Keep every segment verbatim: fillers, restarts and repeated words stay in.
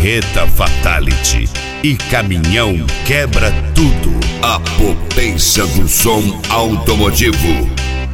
Carreta Fatality e caminhão quebra tudo. A potência do som automotivo.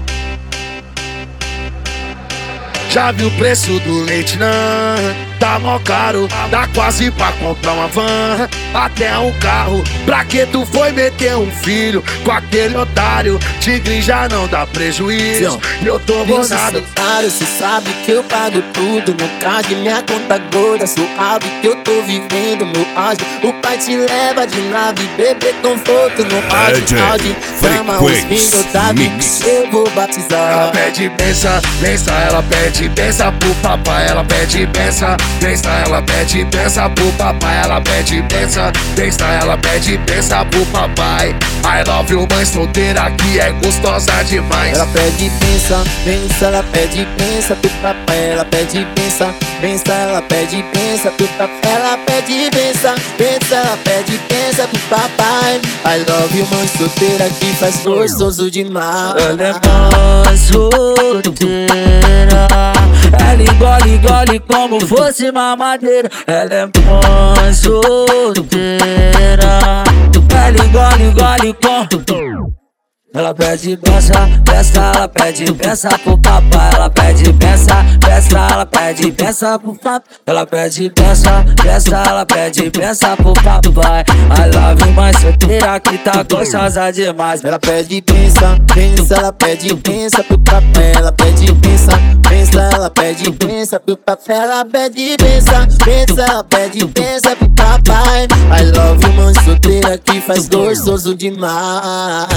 Já viu o preço do leite, não? Tá mó caro, dá quase pra comprar uma van, até um carro. Pra que tu foi meter um filho com aquele otário? Tigre já não dá prejuízo, eu tô bonado. Cê sabe que eu pago tudo, no card minha conta gorda. Suave que eu tô vivendo meu auge. O pai te leva de nave, bebê conforto no auge. Auge, chama os filhos da mix, eu vou batizar. Ela pede benção, benção, ela pede benção pro papai. Ela pede benção, benção, ela pede benção pro papai. Ela pede benção, benção, ela pede benção pro papai. I love you, mãe solteira que é gostosa demais. Ela pede benção, benção, ela pede benção pro papai. Ela pede benção, benção, ela pede benção pro papai. Ela pede benção, benção, ela pede benção pro papai. I love you, mãe solteira que faz gostoso demais. Ela é mãe solteira, ela engole, engole como fosse mamadeira. Ela é mãe solteira, ela engole, engole como... Ela pede benção, benção, ela pede benção pro papai. Ela pede benção, benção, ela pede benção pro papai. Ela pede benção, benção, ela pede benção pro papai. I love you, mãe solteira que tá gostosa demais. Ela pede benção, benção, ela pede benção pro papai. Ela pede benção, benção, ela pede benção pro papai. Ela pede benção, benção, ela pede benção pro papai. I love you, mãe solteira que faz gostoso demais.